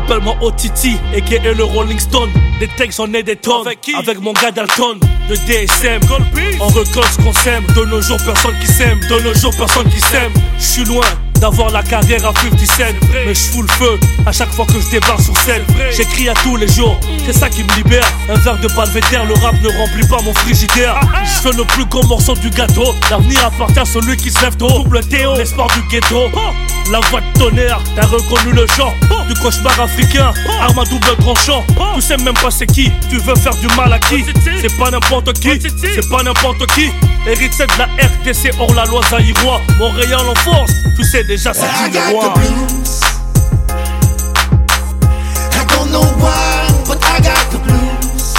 Appelle-moi OTT, a.k.a. le Rolling Stone. Des textes j'en ai des tonnes. Avec mon gars Dalton, de DSM. On recolle ce qu'on sème. De nos jours personne qui s'aime. De nos jours personne qui s'aime. J'suis loin d'avoir la carrière à 50 cents, mais j'fous le feu à chaque fois que je débarque sur scène. J'écris à tous les jours, c'est ça qui me libère. Un verre de Belvédère, le rap ne remplit pas mon frigidaire. Je fais le plus gros morceau du gâteau. L'avenir appartient à celui qui se lève tôt. Double Théo, l'espoir du ghetto. La voix de tonnerre, t'as reconnu le genre du cauchemar africain, arme à double tranchant. Tu sais même pas c'est qui, tu veux faire du mal à qui. C'est pas n'importe qui, c'est pas n'importe qui. Héritier de la RTC hors la loi zaïrois. Montréal en force, tu sais déjà c'est qui le roi. I don't know why, but I got the blues.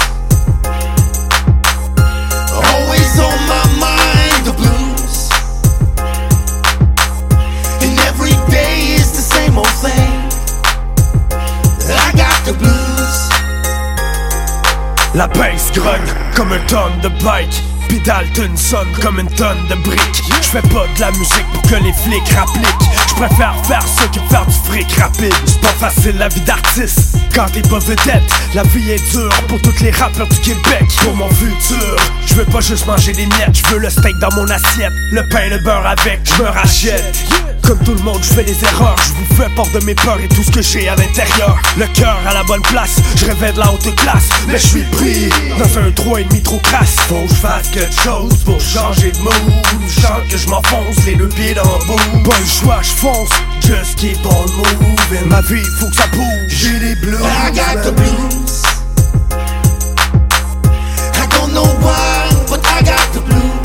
Always on my mind, the blues. And every day is the same old thing. I got the blues. La bass grogne comme un tonne de bike. Puis Dalton sonne comme une tonne de briques. J'fais pas de la musique pour que les flics rappliquent. J'préfère faire ça que faire du fric rapide. C'est pas facile la vie d'artiste quand t'es pas vedette. La vie est dure pour tous les rappeurs du Québec. Pour mon futur, j'veux pas juste manger des miettes. J'veux le steak dans mon assiette, le pain, le beurre avec, j'me rachète. Comme tout le monde, j'fais des erreurs. J'vous fais part de mes peurs et tout ce que j'ai à l'intérieur. Le cœur à la bonne place, j'rêvais de la haute classe. Mais j'suis pris dans un 3,5 trop crasse. Faut que j'fasse quelque chose pour changer de mood. Chante que j'm'enfonce les deux pieds dans le bout. Pas le choix, j'fonce, just keep on moving. Ma vie, faut que ça bouge, j'ai les blues. I got the blues. I don't know why, but I got the blues.